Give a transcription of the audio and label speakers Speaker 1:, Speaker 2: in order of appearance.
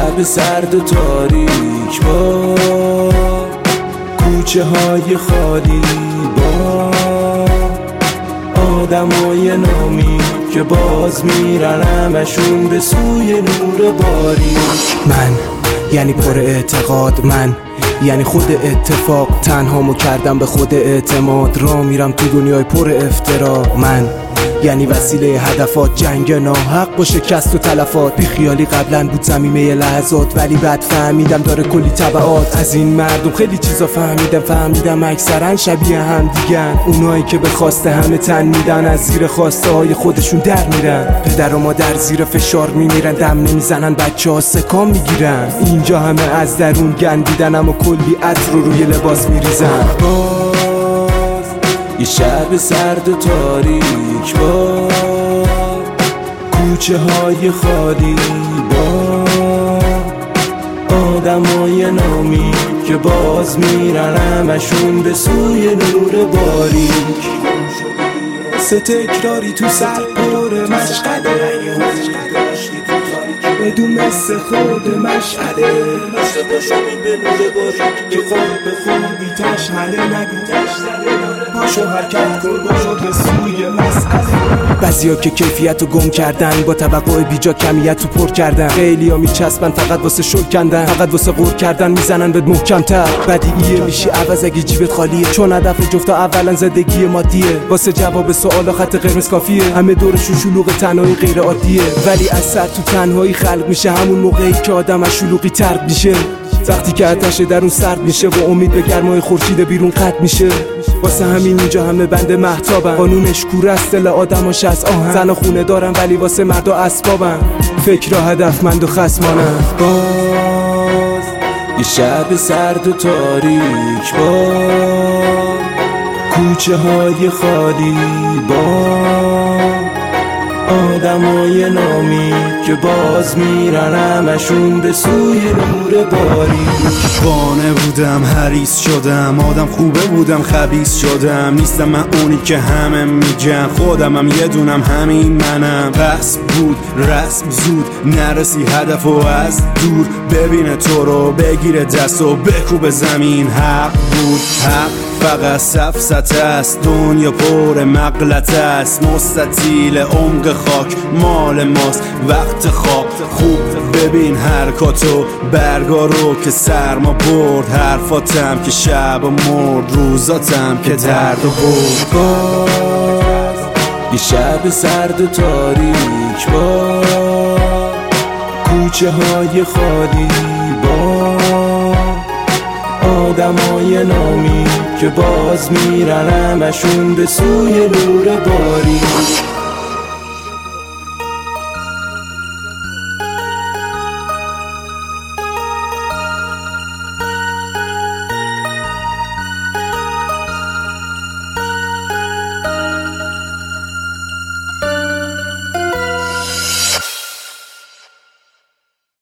Speaker 1: شب سرد و تاریک با کوچه های خالی، با آدمای نامی که باز میرن همشون به سوی نور باریک.
Speaker 2: من یعنی پر اعتقاد، من یعنی خود اتفاق، تنهامو کردم به خود اعتماد، را میرم تو دنیای پر افترا. من یعنی وسیله هدفات، جنگ ناحق با شکست و تلفات. بی خیالی قبلا بود زمینه لحظات، ولی بعد فهمیدم داره کلی تبعات. از این مردم خیلی چیزا فهمیدم اکثرا شبیه هم دیگن، اونایی که به خواسته همه تن میدن، از زیر خواسته های خودشون در میرن. پدر و مادر زیر فشار میمیرن، دم نمیزنن، بچه ها سکام میگیرن. اینجا همه از درون گندیدن، اما کلی عطر رو روی لباس میریزن.
Speaker 1: یه شب سرد و تاریک با کوچه های خالی، با آدمای نامی که باز میرن همشون به سوی نور باریک. سه تکراری تو سر پر مشغله، بدون مثل خود مشعله، مثل باشامین به نور باریک که خود به خودی تشهله. نگو پاشو حرکت کن باشو به سوی مسئله.
Speaker 2: بعضیا که کیفیت رو گم کردن، با توقع بیجا کمیت رو پر کردن. خیلی ها میچسبن فقط واسه شل کندن، فقط واسه غور کردن میزنن بهت محکم‌تر. بدیهیه میشی عوض اگه جیبت خالیه، چون هدف جفتا اولا زندگی مادیه. واسه جواب سوالا خط قرمز کافیه، همه دورشون شلوغ تنهایی غیر عادیه. ولی از سر تو تنهایی خلق میشه همون موقعی که آدم از شلوغی طرد میشه. وقتی که آتش درون سرد میشه و امید به گرمای خورشید بیرون قطع میشه. واسه همین اینجا همه بنده مهتابن، قانونش کوره است، دل آدماش از آهن. زن و خونه دارن ولی واسه مردا اسبابن، فکر هدفمند و خصمانن.
Speaker 1: باز یه شب سرد و تاریک با کوچه های خالی، با آدمای نامی که باز میرن همشون به سوی نور باریک.
Speaker 3: بانه بودم حریص شدم، آدم خوبه بودم خبیث شدم. نیستم من اونی که همه میگن، خودمم یه دونم، همین منم. قصد بود رسم زود نرسی هدف و از دور ببینه تو رو، بگیره دست و بکوب زمین. حق بود حق فقط سفسطه است، دنیا پر مغلطه است. مستطیل عمق خاک مال ماست، وقت خواب خوب ببین حرکاتو، برگا رو که سرما برد، حرفاتم که شب و مرد، روزاتم که درد و برد.
Speaker 1: باز یه شب سرد و تاریک با کوچه های خالی، با آدمای نامی که باز میرن همشون به سوی نور باریک.